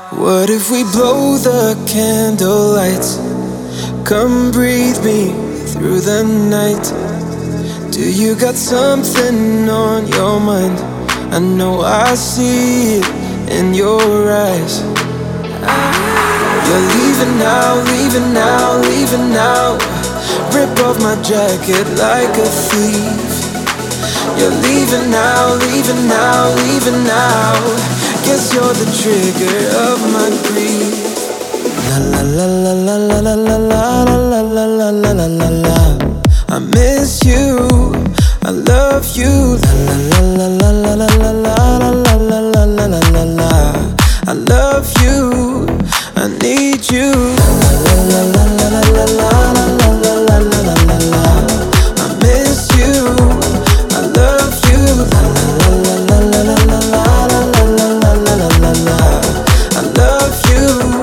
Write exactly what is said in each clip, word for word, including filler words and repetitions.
What if we blow the candle lights? Come breathe me through the night. Do you got something on your mind? I know I see it in your eyes. You're leaving now, leaving now, leaving now. Rip off my jacket like a thief. You're leaving now, leaving now, leaving now. Guess you're the trigger of my grief. La la la la la la la la la la la la la la la. I miss you, I love you. La la la la la la la la la la la la la la la. I love you, I need you. La la la la la la la la la la la la la la. I miss you, I love you. La la la la la la la la la la la la la la. I love you.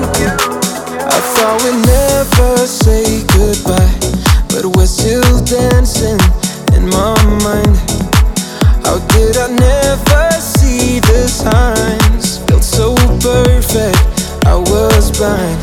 I thought we'd never say goodbye, but we're still dancing in my mind. How did I never see the signs? Felt so perfect, I was blind.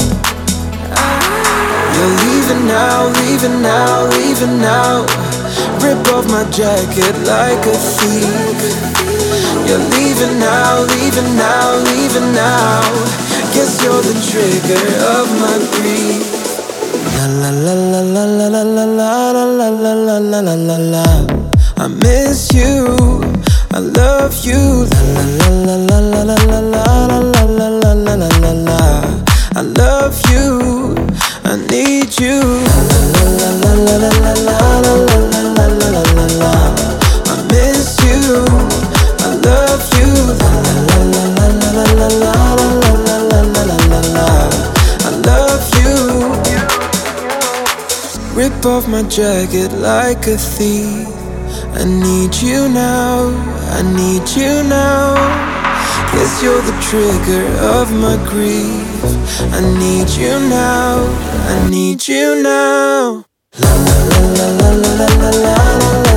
You're leaving now, leaving now, leaving now. Rip off my jacket like a thief. You're leaving now, leaving now, leaving now. Guess you're the trigger of my grief. La la la la la la la la la la la la la la la. I miss you, I love you. La la la la la la la la la la la la la la la. I love you, I need you. La la la la la la la la la la la la la. I miss you, I love you. La la la la la la la la la la la la la. I love you. Rip off my jacket like a thief. I need you now, I need you now. Guess you're the trigger of my grief. I need you now, I need you now. La la la la la la la la la.